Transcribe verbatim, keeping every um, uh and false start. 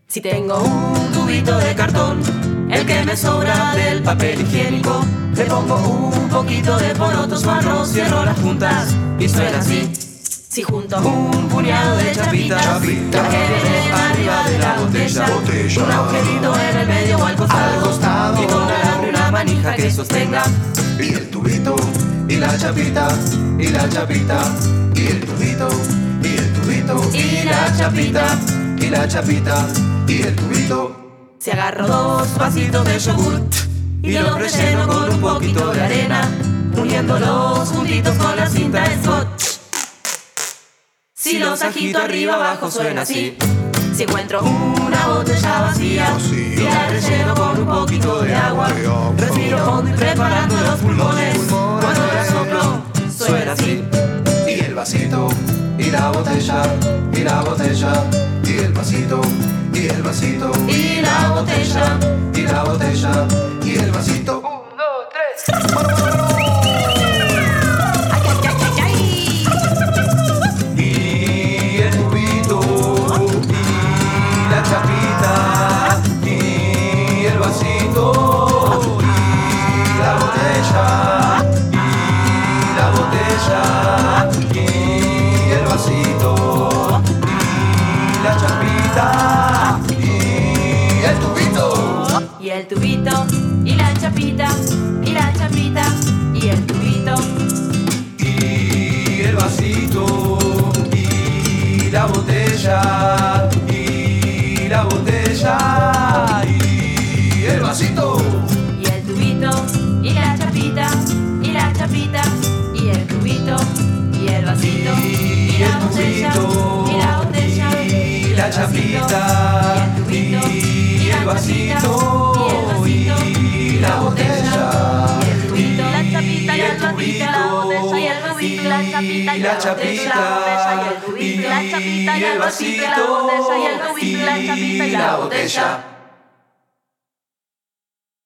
Si tengo un tubito de cartón, el que me sobra del papel higiénico, le pongo un poquito de porotos marros, cierro las puntas y suena así. Si junto un puñado de chapitas, Chapita, que vienen arriba de la botella, botella, un agujerito en el medio o al costado, al costado, y con alambre una manija que sostenga. y el tubito, y la chapita, y la chapita, y el tubito, y el tubito, Y la chapita, y la chapita, y el tubito. Si agarro dos vasitos de yogur y los relleno con un poquito de arena, uniéndolos juntitos con la cinta Scotch. Si los agito arriba abajo suena así. Si encuentro una botella vacía y la relleno con un poquito de agua, respiro hondo y preparando los pulmones. Cuando la soplo suena así. Y el vasito, y la botella, y la botella, y el vasito, y el vasito, Y la botella, y la botella, y el vasito. un, dos, tres. ¡Ay, ay, ay, ay, ay! Y el tubito, y la chapita, y el vasito, y la botella, y la botella, y el vasito, y la chapita, y el tubito. Y el tubito, y la chapita, y la chapita, y el tubito. Y el vasito, y la botella, y la botella, y el vasito. Y el tubito, y la chapita, y la chapita, y el tubito, y el vasito, y la botella, y la botella, y la chapita, y el tubito, y el vasito, y la botella, y el tubito, La chapita y el tubito, vasito, la botella y el tubito, la chapita y la la botella, la botella y el tubito, la chapita y el vasito, la botella y el tubito, la chapita y la botella.